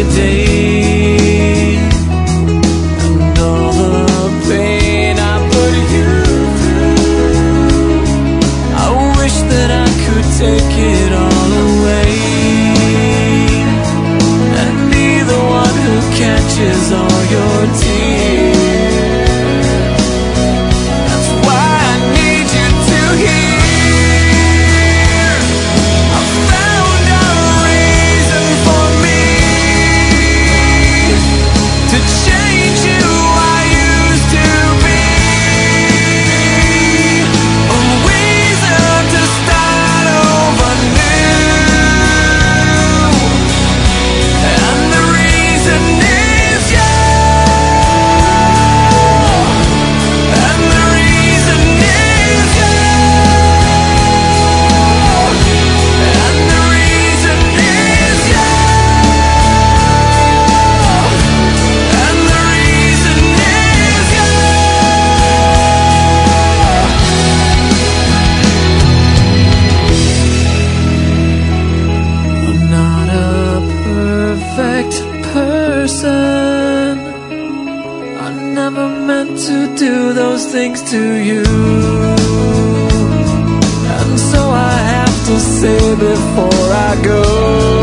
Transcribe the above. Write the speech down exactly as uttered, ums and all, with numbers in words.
day, and all the pain I put you through, I wish that I could take it all away and be the one who catches all your tears. That's why I need you to hear. I found a reason for me to change who I used to be, a reason to start over new, and the reason is you, and the reason is you, and the reason is you, and the reason is you. I'm not a perfect person. I never meant to do those things to you, and so I have to say before I go,